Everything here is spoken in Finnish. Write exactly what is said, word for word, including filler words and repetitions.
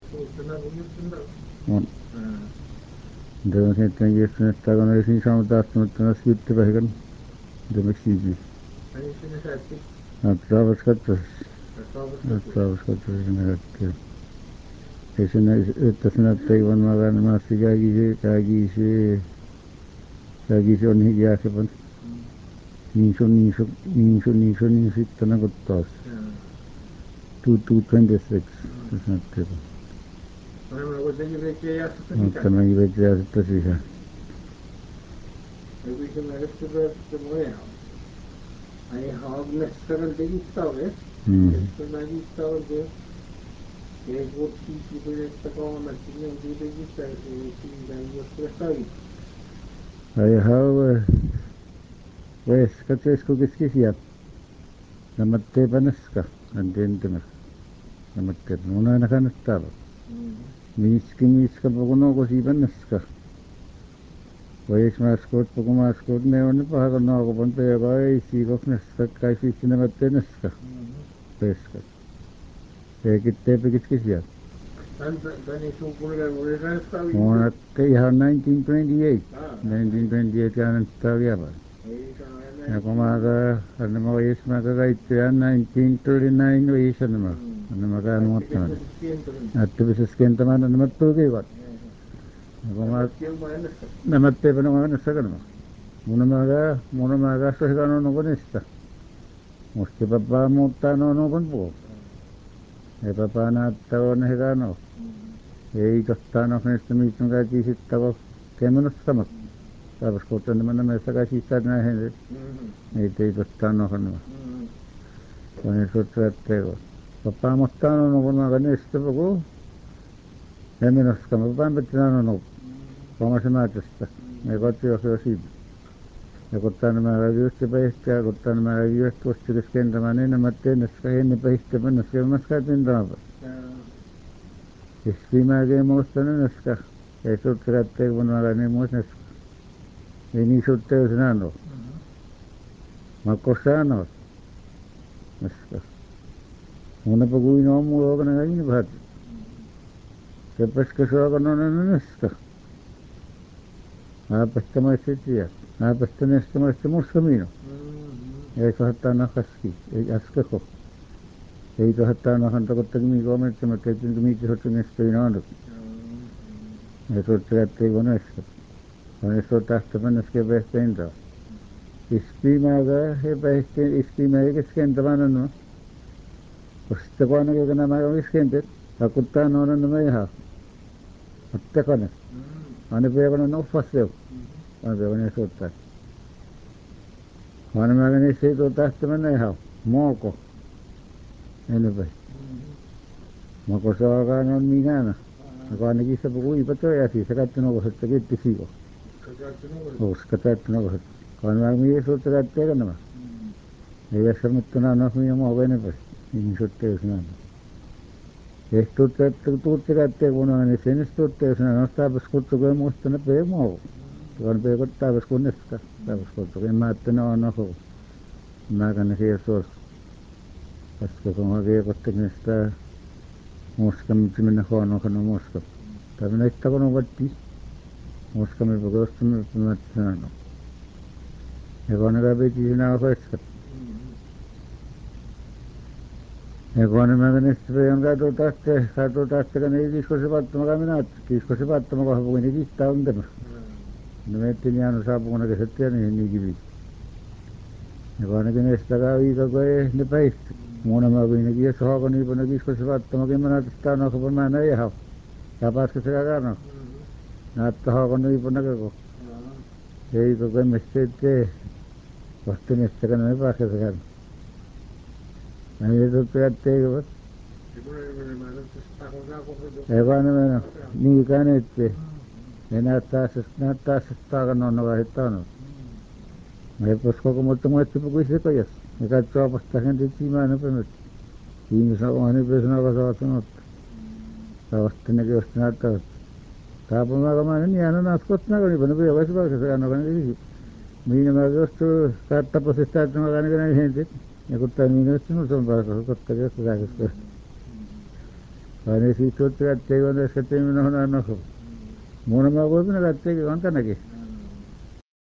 on. Entonces sitten jos sinne takana ei siinä saanut tahtomatta näistä kyttypähikän. Demek iyi. Atravas katras. Atravas katras näette. Ei sinne että sinä teivan magan maassa kägisi kägisi kägisi on hiljaasepan. Niin se on niin se niin se niin se niin sitten nakottaa. Two two twenty six. Tässä näette. Mutta mä ivetään sitten siihen. Hij had net verder digitaal, Mm. digitaal de je wordt die die het gewoon met die die digitaal die dan je spreekt. Ai hau wes katses ko kiskisiat. Namatte panaska andentena. Namatte nuna nakanastava. Miski miska pogono ko si panaska. Wes maskot pogo maskot ne on paha no ko ponte vai si ko naska kai si namatte naska. Peska. Ekitte pikiskisiat. Dan dan is ook wel weer gaan staan. Monatte ihan nineteen twenty-eight. nineteen twenty-eight kanan staviava. Ja kun mä annan mä ois mä kaikkiaan nineteen thirty-nine ois annan mä. Annan mä kaan muuttanut. Aktiivisessa kentämään annan mä tukivat. Ja kun mä nämä teepä nämä mennessä kannan. Mun mä kaa, mun mä kaa sohikaan on konista. Musti papaa muuttaa no no kon puolta. Ei papaa näyttää on hekä no. Ei tosta no näistä mitään kaikki sitten kun kemmenut samat. Taivas kohta nämä nämä sakaisin sitä näihin. Ei tei tosta no hanna. Kun ei sotsa ettei. Papaa muuttaa no no kun mä kanista puhuu. Ei minusta mä papaan pitää no no. Omassa määrästä. Ei kotiohjaa siitä. Ja kun nämä yhtä päihtä ja kun nämä yhtä kostikes kentämään enemmän tennässä ennen päihtä mennessä ja mä käytin taapa. Siis mäkin muistan ennäskä. Ei suutta kätteen kun mä niin muistan. Ei niin suutta ei sanoo. Mä kosaan oot. Näskä. Mun eipä kuin on mulla okana kaikki vähän. Se peskä suokana on ennäskä. Ääpästä maitse tiedä. Ääpästä näistä maitse musta minu. Ei kahtaa nakaski. Ei äskäko. Ei kahtaa nakanta kottakin mikä omettomat. Ei tinkä mikä sotta näistä ei naanut. Ei sotta kättei kun näistä. Vaan ei sotta tahta mennäskä päihtä intaa. Ispiimääkää ei päihtä. Ispiimää ei keskentä vannan. Kosta kun ainakin kun nämä on keskentet. Takuttaa noonan nämä ihan. Ottakana. Aina päivänä noffasseu. Aina päivänä soittaa. Aina mä menin siitä tähtä mennä ihan. Mooko. Enempää. Mooko saakaan on minäänä. Joka ainakin se puhuipa töjäsi. Se kätti nokoset ja kitti siiko. Uska täyttä nokoset. Aina mä menin suutta kätteekö nämä. Ei jässä mittuna no minä mooko enempää. Niin suutta jos näin. Ehkä tuutte kätteen kun on, niin sen tuutte, jos ne nostaa kutsukoon muista ne pee muu. Tuon pee kottaavas kunneska. Taavas kutsukoon. Mä että ne on noho. Mä kannan siihen suos. Koska kun hakee kottakin sitä muska, mitä minä huonoa kannan muska. Tai minä itse kun on vatti. Muska me pakosta me pimättä sanoo. Ja kun ne käpiti sinä on veskat. Ja kun mä menin sitten on käyty tähtä, käyty tähtä, kun ei kisko se vattamakaan minä, kisko se vattamakaan, kun ei kiistää on tämä. No me ettiin jäänyt saapumana kesättiä niihin niin kiviin. Ja kun ainakin näistä viikkoa, kun ei ne päihtä. Muuna mä kuitenkin, jos haako niipä, kisko se vattamakin, mä näytin sitä on kun mä näin ihan. Ja pääskö se käydään. Näyttää haako niipä näköko. Ei kun kemmessä ettei. Vasta näistä kun ei pääskö se käydään. Ei tuttu jätteikö vai? Ei vaan ne mennä. Niinkään ettei. Ne näyttää se, näyttää se taakan on nokahdetta on. Me ei pois koko muuta muettipa kuin se kojas. Ne katsoo opastaa sen tietimään nopemmat. Ihmis on oman ypöisen aika saa sanottu. Tavasti näkee vasta näyttävät. Taapumaa mä en jäänyt naskot näköni, ne vielä olisi vaikka se kannakaan kisi. Mihin mä jostain kattaposista, että mä kannakaan näin hensit. Ja kun tämä niin nyt sinun on vaikka kotta keskusääköstä. Anes ikut kat cewek anes kat cewek mana mana kau. Mana mau kau pun kat cewek kan kan lagi.